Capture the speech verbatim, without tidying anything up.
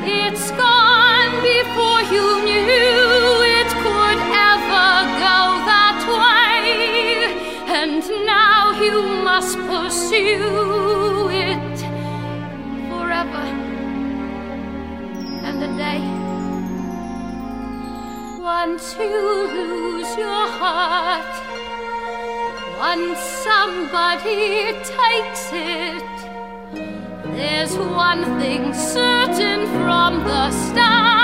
It's gone before you knew it could ever go that way, and now you must pursue it forever and a day. Once you lose your heart, once somebody takes it, there's one thing certain from the start.